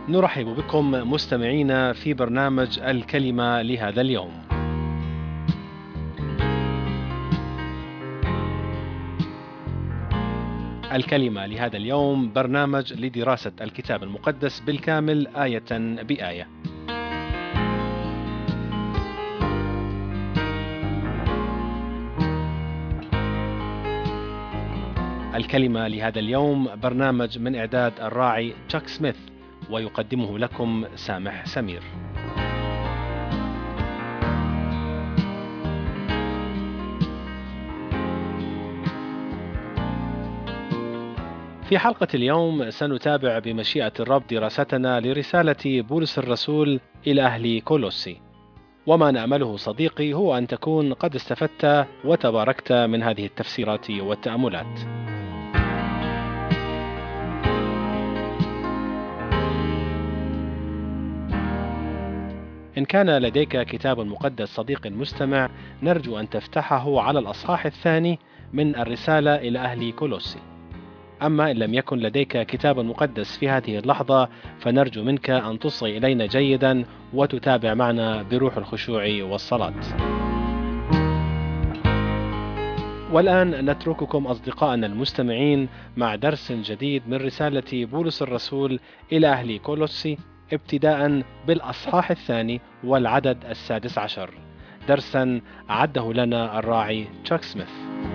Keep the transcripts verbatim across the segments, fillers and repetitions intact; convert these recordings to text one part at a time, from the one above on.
نرحب بكم مستمعينا في برنامج الكلمة لهذا اليوم. الكلمة لهذا اليوم برنامج لدراسة الكتاب المقدس بالكامل آية بآية. الكلمة لهذا اليوم برنامج من إعداد الراعي تشاك سميث، ويقدمه لكم سامح سمير. في حلقة اليوم سنتابع بمشيئة الرب دراستنا لرسالة بولس الرسول إلى أهل كولوسي. وما نأمله صديقي هو أن تكون قد استفدت وتباركت من هذه التفسيرات والتأملات. إن كان لديك كتاب مقدس صديق مستمع، نرجو أن تفتحه على الأصحاح الثاني من الرسالة إلى أهل كولوسي. أما إن لم يكن لديك كتاب مقدس في هذه اللحظة، فنرجو منك أن تصغي إلينا جيدا وتتابع معنا بروح الخشوع والصلاة. والآن نترككم أصدقائنا المستمعين مع درس جديد من رسالة بولس الرسول إلى أهل كولوسي، ابتداء بالأصحاح الثاني والعدد السادس عشر، درسا أعده لنا الراعي تشاك سميث.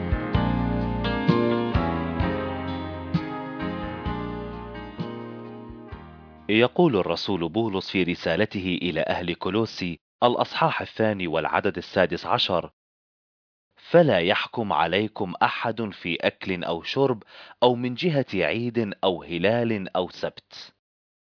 يقول الرسول بولس في رسالته إلى أهل كولوسي الأصحاح الثاني والعدد السادس عشر: فلا يحكم عليكم أحد في أكل أو شرب أو من جهة عيد أو هلال أو سبت.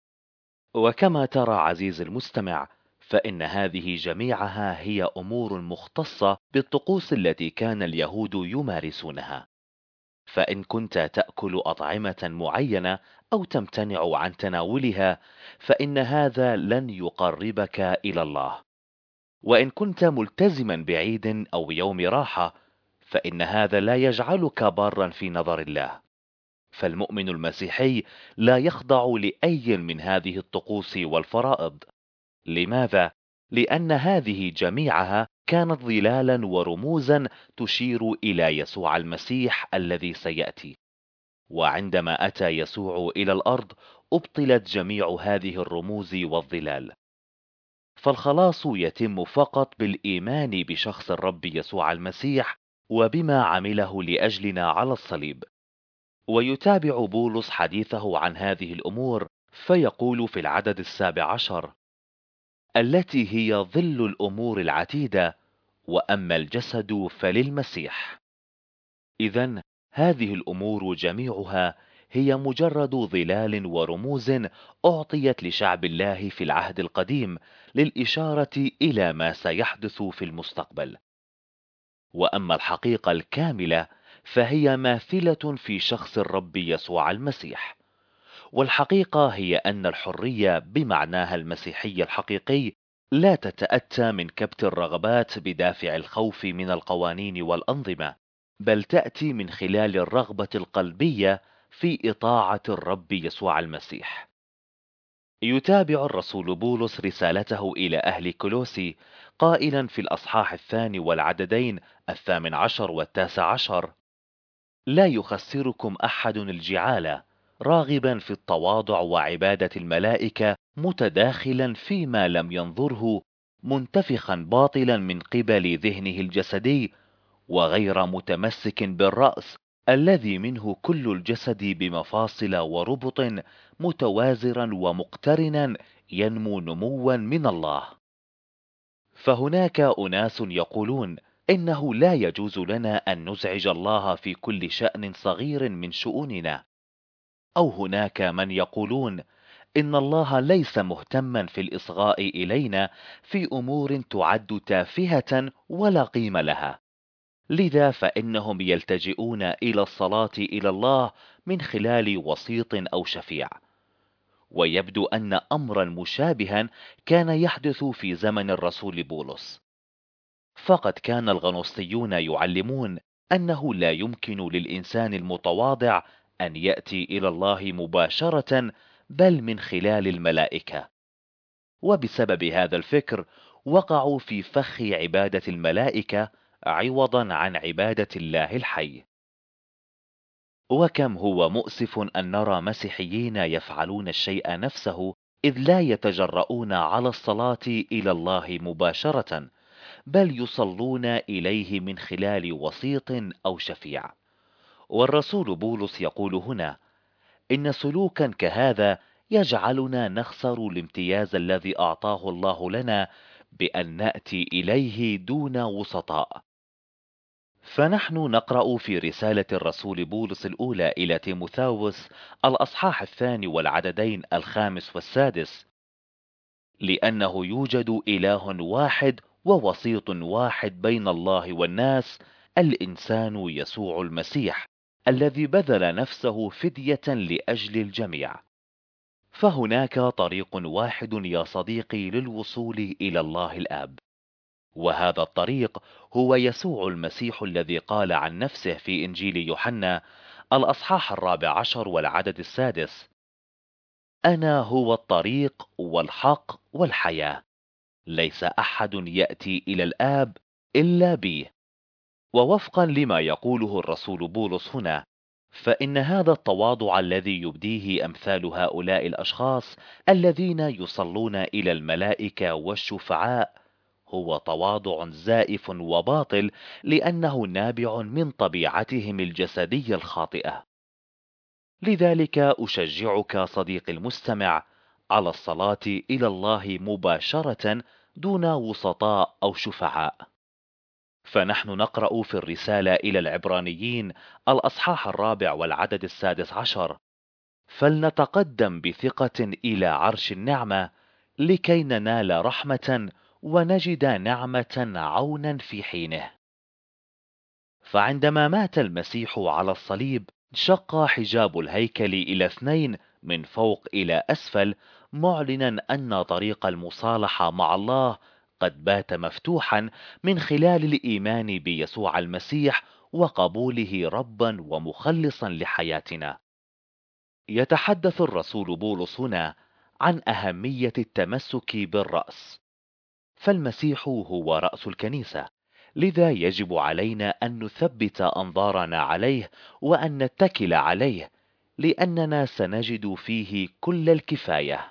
وكما ترى عزيز المستمع، فإن هذه جميعها هي أمور مختصة بالطقوس التي كان اليهود يمارسونها. فإن كنت تأكل أطعمة معينة أو تمتنع عن تناولها، فإن هذا لن يقربك إلى الله. وإن كنت ملتزما بعيد أو يوم راحة، فإن هذا لا يجعلك بارا في نظر الله. فالمؤمن المسيحي لا يخضع لأي من هذه الطقوس والفرائض. لماذا؟ لأن هذه جميعها كانت ظلالا ورموزا تشير إلى يسوع المسيح الذي سيأتي. وعندما أتى يسوع إلى الأرض أبطلت جميع هذه الرموز والظلال. فالخلاص يتم فقط بالإيمان بشخص الرب يسوع المسيح وبما عمله لأجلنا على الصليب. ويتابع بولس حديثه عن هذه الأمور فيقول في العدد السابع عشر: التي هي ظل الأمور العتيدة، وأما الجسد فللمسيح. إذن هذه الأمور جميعها هي مجرد ظلال ورموز أعطيت لشعب الله في العهد القديم للإشارة إلى ما سيحدث في المستقبل. وأما الحقيقة الكاملة فهي ماثلة في شخص الرب يسوع المسيح. والحقيقة هي أن الحرية بمعناها المسيحي الحقيقي لا تتأتى من كبت الرغبات بدافع الخوف من القوانين والأنظمة، بل تأتي من خلال الرغبة القلبية في إطاعة الرب يسوع المسيح. يتابع الرسول بولس رسالته إلى أهل كولوسي قائلا في الأصحاح الثاني والعددين الثامن عشر والتاسع عشر: لا يخسركم أحد الجعالة، راغبا في التواضع وعبادة الملائكة، متداخلا فيما لم ينظره، منتفخا باطلا من قبل ذهنه الجسدي، وغير متمسك بالرأس الذي منه كل الجسد بمفاصل وربط، متوازرا ومقترنا، ينمو نموا من الله. فهناك أناس يقولون إنه لا يجوز لنا أن نزعج الله في كل شأن صغير من شؤوننا، أو هناك من يقولون إن الله ليس مهتما في الإصغاء إلينا في أمور تعد تافهة ولا قيمة لها، لذا فإنهم يلتجئون إلى الصلاة إلى الله من خلال وسيط أو شفيع. ويبدو أن أمرا مشابها كان يحدث في زمن الرسول بولس. فقد كان الغنوصيون يعلمون أنه لا يمكن للإنسان المتواضع أن يأتي إلى الله مباشرة، بل من خلال الملائكة. وبسبب هذا الفكر وقعوا في فخ عبادة الملائكة عوضا عن عبادة الله الحي. وكم هو مؤسف أن نرى مسيحيين يفعلون الشيء نفسه، إذ لا يتجرؤون على الصلاة إلى الله مباشرة، بل يصلون إليه من خلال وسيط أو شفيع. والرسول بولس يقول هنا: إن سلوكا كهذا يجعلنا نخسر الامتياز الذي أعطاه الله لنا بأن نأتي إليه دون وسطاء. فنحن نقرأ في رسالة الرسول بولس الأولى إلى تيموثاوس الأصحاح الثاني والعددين الخامس والسادس: لأنه يوجد إله واحد ووسيط واحد بين الله والناس، الإنسان يسوع المسيح، الذي بذل نفسه فدية لأجل الجميع. فهناك طريق واحد يا صديقي للوصول إلى الله الآب، وهذا الطريق هو يسوع المسيح، الذي قال عن نفسه في إنجيل يوحنا الأصحاح الرابع عشر والعدد السادس: أنا هو الطريق والحق والحياة، ليس أحد يأتي إلى الآب إلا بي. ووفقا لما يقوله الرسول بولس هنا، فإن هذا التواضع الذي يبديه أمثال هؤلاء الأشخاص الذين يصلون إلى الملائكة والشفعاء هو تواضع زائف وباطل، لأنه نابع من طبيعتهم الجسدية الخاطئة. لذلك أشجعك صديقي المستمع على الصلاة إلى الله مباشرة دون وسطاء أو شفعاء. فنحن نقرأ في الرسالة إلى العبرانيين الأصحاح الرابع والعدد السادس عشر: فلنتقدم بثقة إلى عرش النعمة لكي ننال رحمة ونجد نعمة عونا في حينه. فعندما مات المسيح على الصليب شق حجاب الهيكل إلى اثنين من فوق إلى أسفل، معلنا أن طريق المصالحة مع الله قد بات مفتوحا من خلال الإيمان بيسوع المسيح وقبوله ربا ومخلصا لحياتنا. يتحدث الرسول بولس هنا عن أهمية التمسك بالرأس، فالمسيح هو رأس الكنيسة، لذا يجب علينا أن نثبت أنظارنا عليه وأن نتكل عليه، لأننا سنجد فيه كل الكفاية.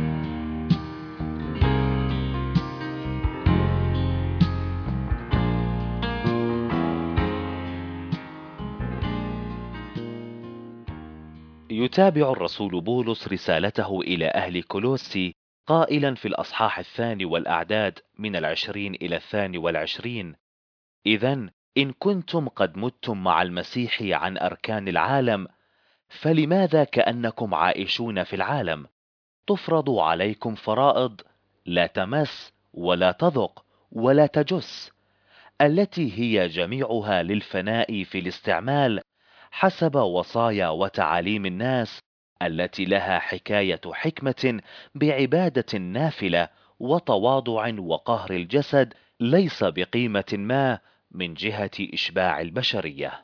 يتابع الرسول بولس رسالته إلى أهل كولوسي قائلا في الأصحاح الثاني والأعداد من العشرين إلى الثاني والعشرين: إذن إن كنتم قد متم مع المسيح عن أركان العالم، فلماذا كأنكم عائشون في العالم تفرض عليكم فرائض لا تمس ولا تذق ولا تجس، التي هي جميعها للفناء في الاستعمال حسب وصايا وتعاليم الناس، التي لها حكاية حكمة بعبادة نافلة وتواضع وقهر الجسد، ليس بقيمة ما من جهة إشباع البشرية.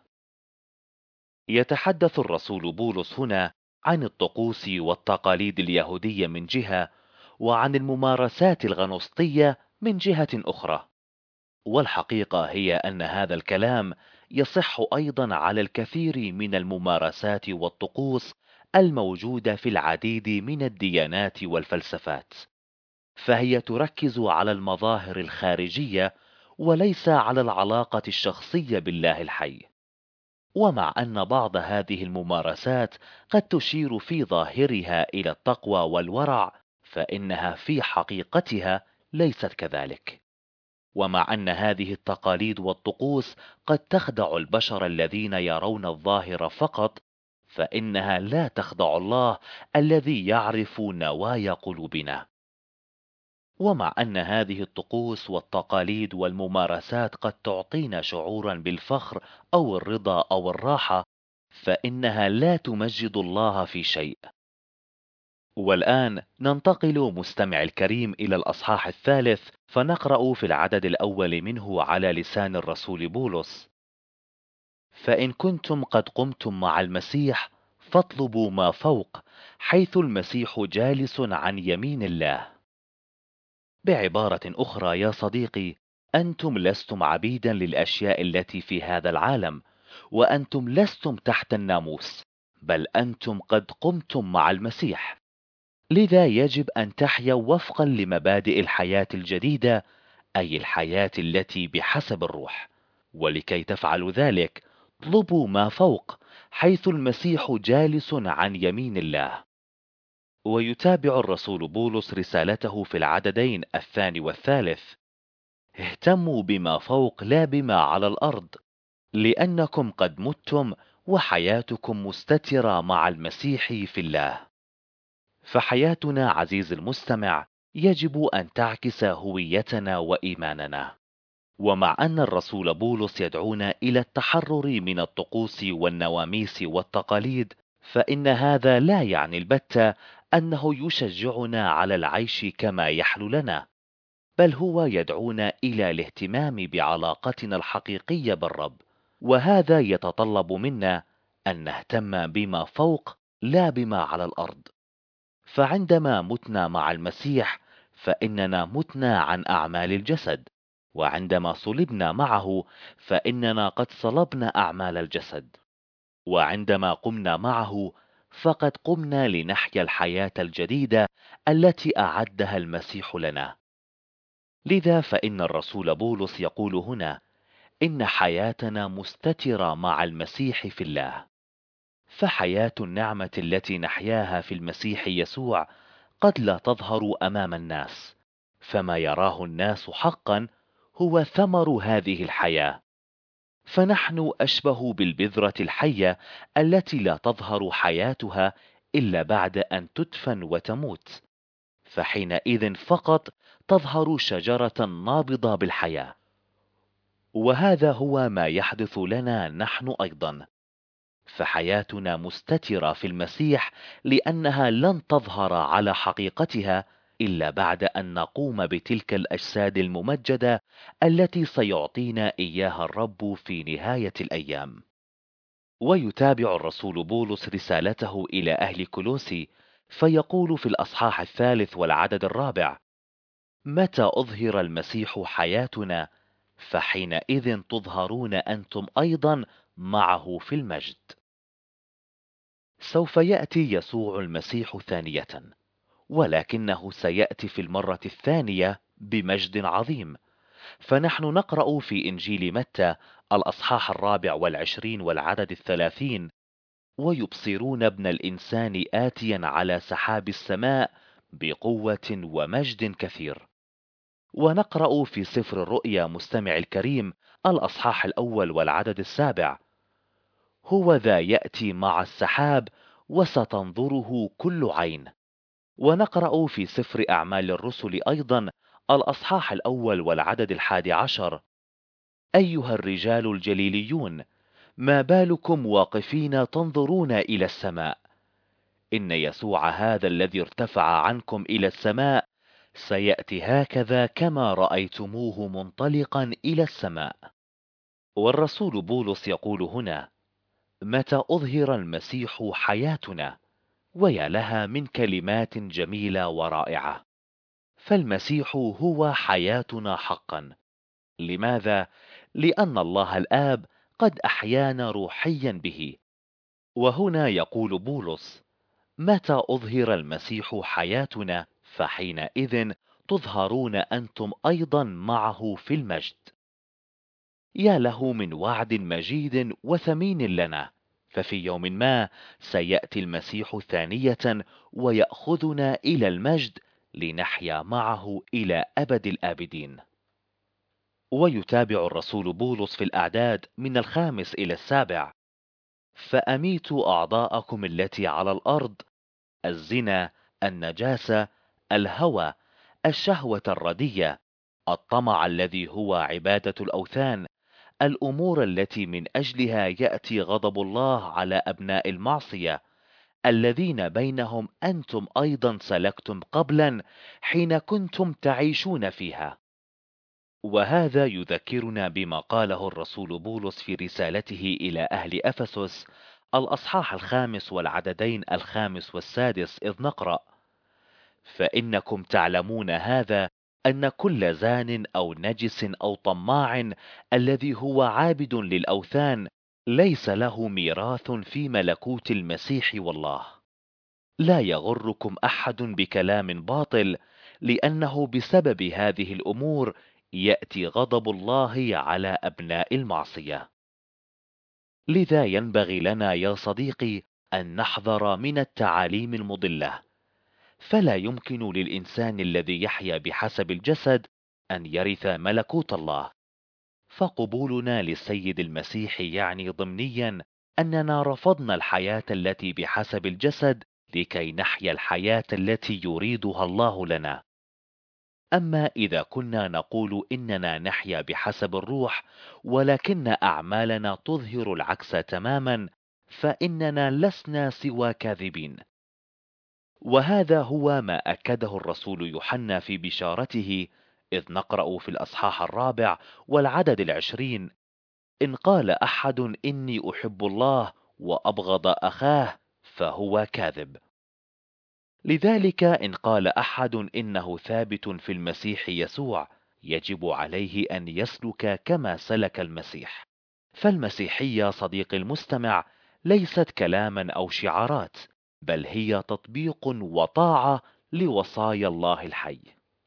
يتحدث الرسول بولس هنا عن الطقوس والتقاليد اليهودية من جهة، وعن الممارسات الغنوصية من جهة أخرى. والحقيقة هي أن هذا الكلام يصح أيضا على الكثير من الممارسات والطقوس الموجودة في العديد من الديانات والفلسفات، فهي تركز على المظاهر الخارجية وليس على العلاقة الشخصية بالله الحي. ومع أن بعض هذه الممارسات قد تشير في ظاهرها إلى التقوى والورع، فإنها في حقيقتها ليست كذلك. ومع أن هذه التقاليد والطقوس قد تخدع البشر الذين يرون الظاهر فقط، فإنها لا تخدع الله الذي يعرف نوايا قلوبنا. ومع أن هذه الطقوس والتقاليد والممارسات قد تعطينا شعورا بالفخر أو الرضا أو الراحة، فإنها لا تمجد الله في شيء. والآن ننتقل مستمع الكريم إلى الأصحاح الثالث، فنقرأ في العدد الأول منه على لسان الرسول بولس: فإن كنتم قد قمتم مع المسيح فاطلبوا ما فوق، حيث المسيح جالس عن يمين الله. بعبارة أخرى يا صديقي، أنتم لستم عبيدا للأشياء التي في هذا العالم، وأنتم لستم تحت الناموس، بل أنتم قد قمتم مع المسيح. لذا يجب أن تحيا وفقا لمبادئ الحياة الجديدة، أي الحياة التي بحسب الروح. ولكي تفعلوا ذلك، اطلبوا ما فوق، حيث المسيح جالس عن يمين الله. ويتابع الرسول بولس رسالته في العددين الثاني والثالث: اهتموا بما فوق لا بما على الأرض، لأنكم قد متم وحياتكم مستترة مع المسيح في الله. فحياتنا عزيز المستمع يجب أن تعكس هويتنا وإيماننا. ومع أن الرسول بولس يدعونا إلى التحرر من الطقوس والنواميس والتقاليد، فإن هذا لا يعني البتة أنه يشجعنا على العيش كما يحلو لنا، بل هو يدعونا إلى الاهتمام بعلاقتنا الحقيقية بالرب، وهذا يتطلب منا أن نهتم بما فوق لا بما على الأرض. فعندما متنا مع المسيح فإننا متنا عن أعمال الجسد، وعندما صلبنا معه فإننا قد صلبنا أعمال الجسد، وعندما قمنا معه فقد قمنا لنحيا الحياة الجديدة التي أعدها المسيح لنا. لذا فإن الرسول بولس يقول هنا إن حياتنا مستترة مع المسيح في الله. فحياة النعمة التي نحياها في المسيح يسوع قد لا تظهر أمام الناس، فما يراه الناس حقا هو ثمر هذه الحياة. فنحن أشبه بالبذرة الحية التي لا تظهر حياتها إلا بعد أن تدفن وتموت، فحينئذ فقط تظهر شجرة نابضة بالحياة. وهذا هو ما يحدث لنا نحن أيضا، فحياتنا مستترة في المسيح لأنها لن تظهر على حقيقتها إلا بعد أن نقوم بتلك الأجساد الممجدة التي سيعطينا إياها الرب في نهاية الأيام. ويتابع الرسول بولس رسالته إلى أهل كولوسي فيقول في الأصحاح الثالث والعدد الرابع: متى أظهر المسيح حياتنا فحينئذ تظهرون أنتم أيضا معه في المجد. سوف يأتي يسوع المسيح ثانية، ولكنه سيأتي في المرة الثانية بمجد عظيم. فنحن نقرأ في إنجيل متى الأصحاح الرابع والعشرين والعدد الثلاثين: ويبصرون ابن الإنسان آتيا على سحاب السماء بقوة ومجد كثير. ونقرأ في سفر الرؤيا مستمع الكريم الأصحاح الأول والعدد السابع: هو ذا يأتي مع السحاب وستنظره كل عين. ونقرأ في سفر أعمال الرسل أيضا الأصحاح الأول والعدد الحادي عشر: أيها الرجال الجليليون، ما بالكم واقفين تنظرون إلى السماء؟ إن يسوع هذا الذي ارتفع عنكم إلى السماء سيأتي هكذا كما رأيتموه منطلقا إلى السماء. والرسول بولس يقول هنا: متى أظهر المسيح حياتنا؟ ويا لها من كلمات جميلة ورائعة. فالمسيح هو حياتنا حقا. لماذا؟ لأن الله الآب قد أحيانا روحيا به. وهنا يقول بولس: متى أظهر المسيح حياتنا فحينئذ تظهرون أنتم أيضا معه في المجد. يا له من وعد مجيد وثمين لنا. ففي يوم ما سيأتي المسيح ثانية ويأخذنا إلى المجد لنحيا معه إلى أبد الآبدين. ويتابع الرسول بولس في الأعداد من الخامس إلى السابع: فأميتوا أعضاءكم التي على الأرض: الزنا، النجاسة، الهوى، الشهوة الردية، الطمع الذي هو عبادة الأوثان، الأمور التي من أجلها يأتي غضب الله على أبناء المعصية، الذين بينهم أنتم أيضا سلكتم قبلا حين كنتم تعيشون فيها. وهذا يذكرنا بما قاله الرسول بولس في رسالته إلى أهل أفسس الأصحاح الخامس والعددين الخامس والسادس، إذ نقرأ: فإنكم تعلمون هذا، أن كل زان أو نجس أو طماع الذي هو عابد للأوثان ليس له ميراث في ملكوت المسيح والله. لا يغركم أحد بكلام باطل، لأنه بسبب هذه الأمور يأتي غضب الله على أبناء المعصية. لذا ينبغي لنا يا صديقي أن نحذر من التعاليم المضلة، فلا يمكن للإنسان الذي يحيا بحسب الجسد أن يرث ملكوت الله. فقبولنا للسيد المسيح يعني ضمنيا أننا رفضنا الحياة التي بحسب الجسد لكي نحيا الحياة التي يريدها الله لنا. أما إذا كنا نقول إننا نحيا بحسب الروح ولكن أعمالنا تظهر العكس تماما، فإننا لسنا سوى كاذبين. وهذا هو ما أكده الرسول يوحنا في بشارته، إذ نقرأ في الأصحاح الرابع والعدد العشرين: إن قال أحد إني أحب الله وأبغض أخاه فهو كاذب. لذلك إن قال أحد إنه ثابت في المسيح يسوع، يجب عليه أن يسلك كما سلك المسيح. فالمسيحية صديق المستمع ليست كلاما أو شعارات، بل هي تطبيق وطاعة لوصايا الله الحي.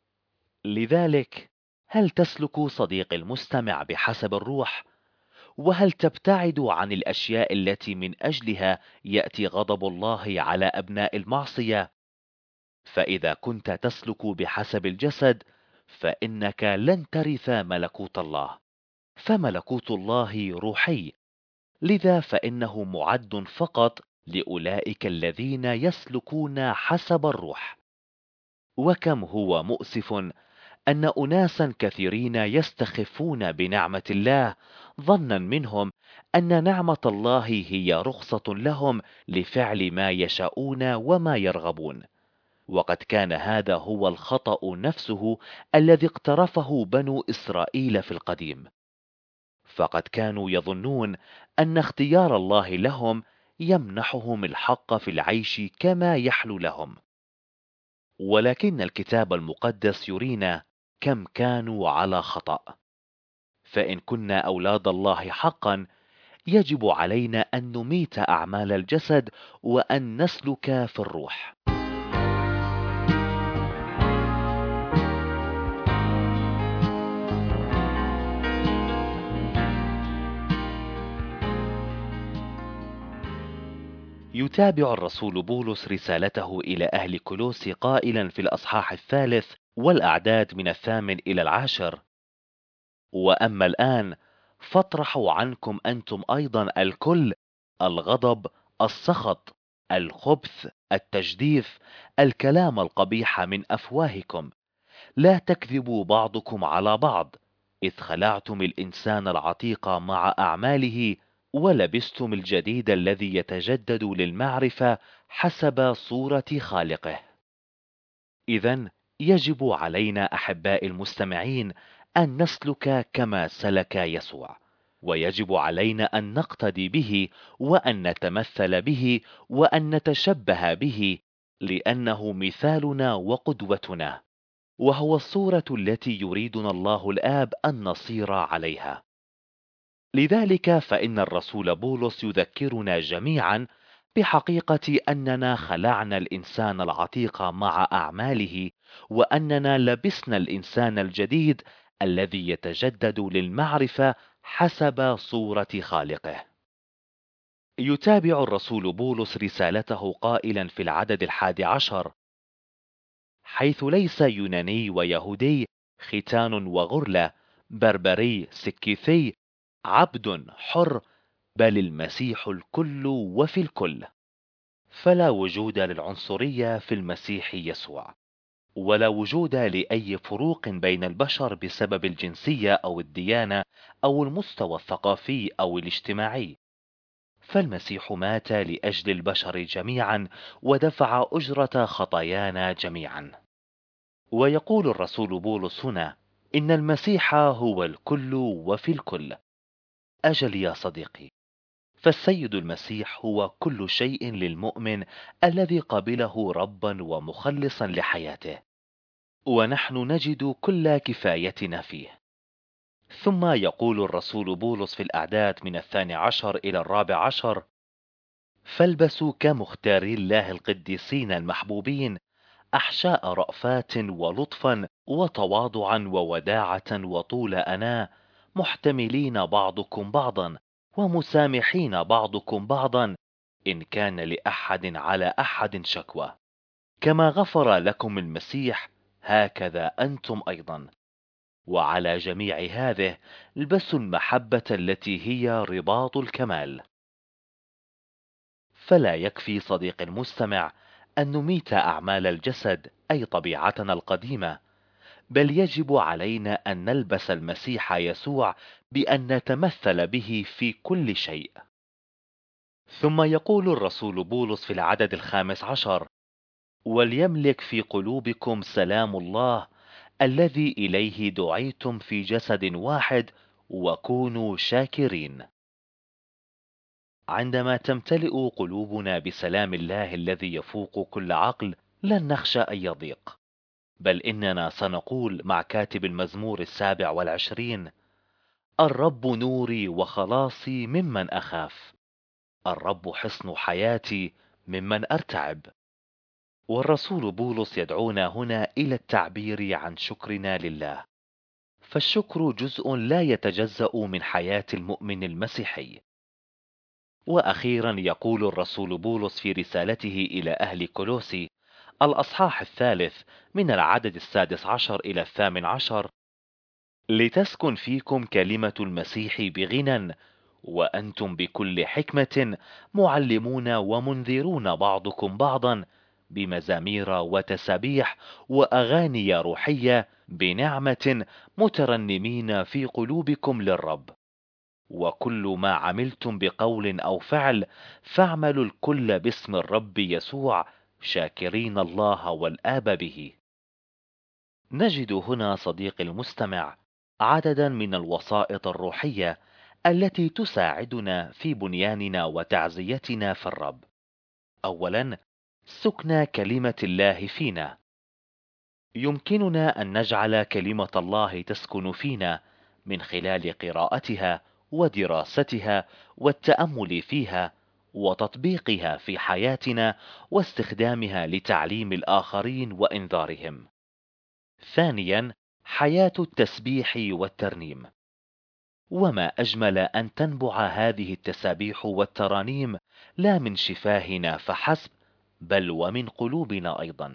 لذلك هل تسلك صديق المستمع بحسب الروح؟ وهل تبتعد عن الأشياء التي من أجلها يأتي غضب الله على أبناء المعصية؟ فإذا كنت تسلك بحسب الجسد فإنك لن ترث ملكوت الله، فملكوت الله روحي، لذا فإنه معد فقط لأولئك الذين يسلكون حسب الروح. وكم هو مؤسف أن أناسا كثيرين يستخفون بنعمة الله ظنا منهم أن نعمة الله هي رخصة لهم لفعل ما يشاءون وما يرغبون. وقد كان هذا هو الخطأ نفسه الذي اقترفه بنو إسرائيل في القديم، فقد كانوا يظنون أن اختيار الله لهم يمنحهم الحق في العيش كما يحلو لهم. ولكن الكتاب المقدس يرينا كم كانوا على خطأ. فإن كنا أولاد الله حقا، يجب علينا أن نميت أعمال الجسد وأن نسلك في الروح. يتابع الرسول بولس رسالته إلى أهل كولوسي قائلا في الأصحاح الثالث والأعداد من الثامن إلى العاشر: وأما الآن فاطرحوا عنكم أنتم أيضا الكل: الغضب، السخط، الخبث، التجديف، الكلام القبيح من أفواهكم. لا تكذبوا بعضكم على بعض، إذ خلعتم الإنسان العتيق مع أعماله ولبستم الجديد الذي يتجدد للمعرفة حسب صورة خالقه. إذن يجب علينا أحباء المستمعين أن نسلك كما سلك يسوع، ويجب علينا أن نقتدي به وأن نتمثل به وأن نتشبه به، لأنه مثالنا وقدوتنا، وهو الصورة التي يريدنا الله الآب أن نصير عليها. لذلك فإن الرسول بولس يذكرنا جميعا بحقيقة أننا خلعنا الإنسان العتيق مع أعماله، وأننا لبسنا الإنسان الجديد الذي يتجدد للمعرفة حسب صورة خالقه. يتابع الرسول بولس رسالته قائلا في العدد الحادي عشر: حيث ليس يوناني ويهودي، ختان وغرلة، بربري سكيثي، عبد حر، بل المسيح الكل وفي الكل. فلا وجود للعنصرية في المسيح يسوع، ولا وجود لأي فروق بين البشر بسبب الجنسية أو الديانة أو المستوى الثقافي أو الاجتماعي. فالمسيح مات لأجل البشر جميعا ودفع أجرة خطايانا جميعا. ويقول الرسول بولس هنا إن المسيح هو الكل وفي الكل. أجل يا صديقي، فالسيد المسيح هو كل شيء للمؤمن الذي قبله ربا ومخلصا لحياته، ونحن نجد كل كفايتنا فيه. ثم يقول الرسول بولس في الأعداد من الثاني عشر إلى الرابع عشر: فالبسوا كمختاري الله القديسين المحبوبين أحشاء رأفات ولطفا وتواضعا ووداعة وطول أناة، محتملين بعضكم بعضا ومسامحين بعضكم بعضا إن كان لأحد على أحد شكوى، كما غفر لكم المسيح هكذا أنتم أيضا. وعلى جميع هذه البسوا المحبة التي هي رباط الكمال. فلا يكفي صديق المستمع أن نميت أعمال الجسد أي طبيعتنا القديمة، بل يجب علينا أن نلبس المسيح يسوع بأن نتمثل به في كل شيء. ثم يقول الرسول بولس في العدد الخامس عشر: وليملك في قلوبكم سلام الله الذي إليه دعيتم في جسد واحد وكونوا شاكرين. عندما تمتلئ قلوبنا بسلام الله الذي يفوق كل عقل لن نخشى أي ضيق، بل إننا سنقول مع كاتب المزمور السابع والعشرين: الرب نوري وخلاصي ممن أخاف، الرب حصن حياتي ممن أرتعب. والرسول بولس يدعونا هنا إلى التعبير عن شكرنا لله، فالشكر جزء لا يتجزأ من حياة المؤمن المسيحي. وأخيرا يقول الرسول بولس في رسالته إلى أهل كولوسي الأصحاح الثالث من العدد السادس عشر إلى الثامن عشر: لتسكن فيكم كلمة المسيح بغنى، وأنتم بكل حكمة معلمون ومنذرون بعضكم بعضا بمزامير وتسابيح وأغاني روحية بنعمة مترنمين في قلوبكم للرب، وكل ما عملتم بقول أو فعل فاعملوا الكل باسم الرب يسوع شاكرين الله والآب به. نجد هنا صديق المستمع عددا من الوسائط الروحية التي تساعدنا في بنياننا وتعزيتنا في الرب. أولا، سكن كلمة الله فينا. يمكننا أن نجعل كلمة الله تسكن فينا من خلال قراءتها ودراستها والتأمل فيها وتطبيقها في حياتنا واستخدامها لتعليم الآخرين وإنذارهم. ثانيا، حياة التسبيح والترنيم. وما أجمل أن تنبع هذه التسابيح والترانيم لا من شفاهنا فحسب، بل ومن قلوبنا أيضا.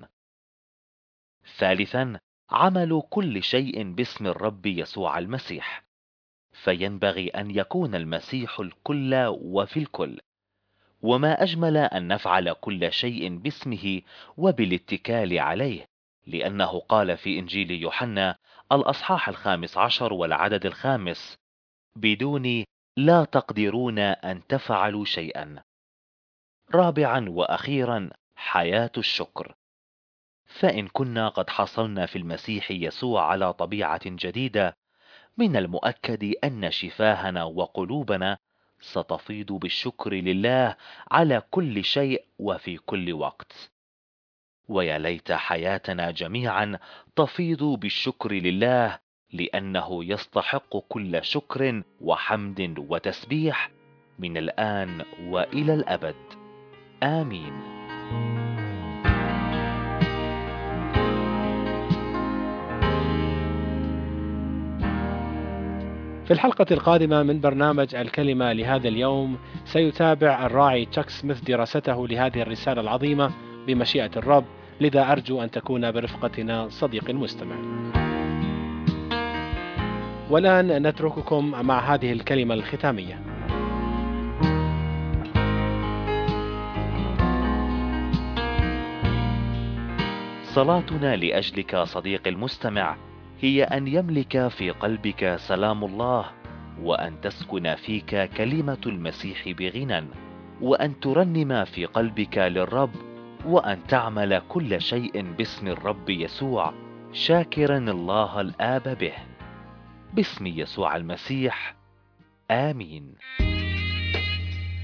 ثالثا، عمل كل شيء باسم الرب يسوع المسيح، فينبغي أن يكون المسيح الكل وفي الكل. وما أجمل أن نفعل كل شيء باسمه وبالاتكال عليه، لأنه قال في إنجيل يوحنا الأصحاح الخامس عشر والعدد الخامس: بدوني لا تقدرون أن تفعلوا شيئا. رابعا وأخيرا، حياة الشكر. فإن كنا قد حصلنا في المسيح يسوع على طبيعة جديدة، من المؤكد أن شفاهنا وقلوبنا ستفيض بالشكر لله على كل شيء وفي كل وقت. ويا ليت حياتنا جميعا تفيض بالشكر لله، لأنه يستحق كل شكر وحمد وتسبيح من الآن وإلى الأبد. آمين. في الحلقة القادمة من برنامج الكلمة لهذا اليوم سيتابع الراعي تشاك سميث دراسته لهذه الرسالة العظيمة بمشيئة الرب، لذا أرجو أن تكون برفقتنا صديقي المستمع. والآن نترككم مع هذه الكلمة الختامية. صلاتنا لأجلك صديق المستمع هي أن يملك في قلبك سلام الله، وأن تسكن فيك كلمة المسيح بغنى، وأن ترنم في قلبك للرب، وأن تعمل كل شيء باسم الرب يسوع شاكرا الله الآب به. باسم يسوع المسيح، آمين.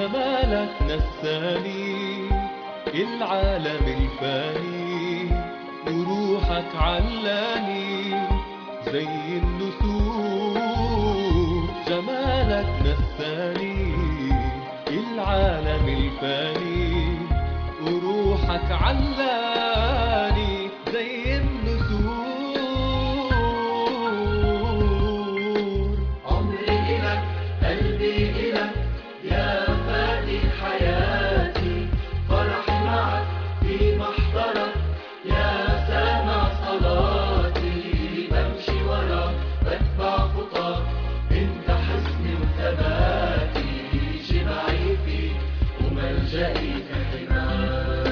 جمالك نساني العالم الفاني، وروحك علاني زي النسور. جمالك نساني العالم الفاني، وروحك علاني زي النسور. عمري إلك قلبي إلك يا فادي حياتي، فرحي معك في محضرك يا سامع صلاتي. بمشي وراك بتبع خطاك، انت حصني وثباتي، شبعي فيك وملجئي في حماك.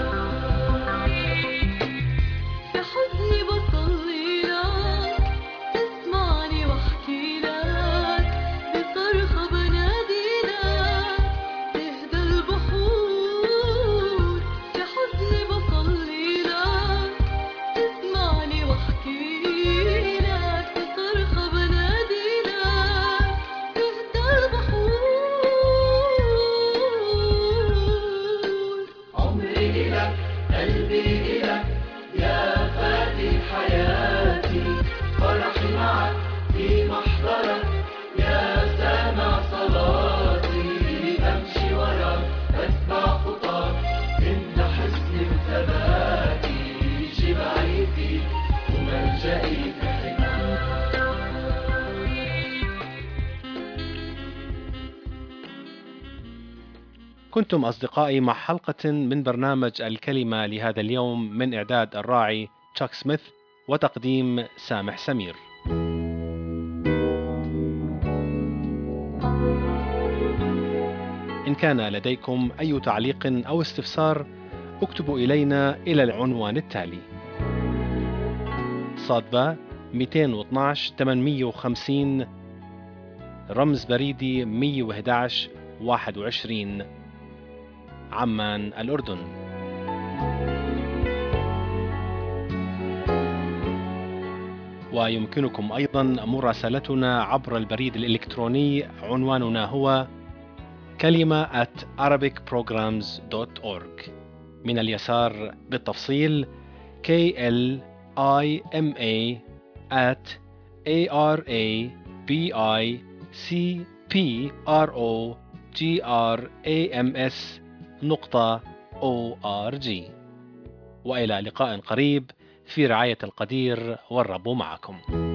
في حزني بصلي لك، تسمعني واحكي لك، بصرخة بنادي لك تهدى البحور. في حزني بصلي لك، تسمعني واحكي لك، بصرخة بنادي لك تهدى البحور. عمري إلك قلبي إلك يا فادي حياتي، فرحي معك في محضرك يا سامع صلاتي. بمشي وراك بتبع خطاك، انت حصني وثباتي، شبعي فيك وملجئي في حماك. كنتم أصدقائي مع حلقة من برنامج الكلمة لهذا اليوم، من إعداد الراعي تشاك سميث وتقديم سامح سمير. إن كان لديكم أي تعليق أو استفسار اكتبوا إلينا إلى العنوان التالي: صادبة مئتين واثناشر ثمانمئة وخمسين، رمز بريدي مئة وأحد عشر واحد وعشرين، عمان الأردن. ويمكنكم أيضا مراسلتنا عبر البريد الإلكتروني، عنواننا هو كلمة at arabic programs dot org. من اليسار بالتفصيل K L I M A at A R A B I C P R O G R A M S نقطة أو آر جي. وإلى لقاء قريب في رعاية القدير، والرب معكم.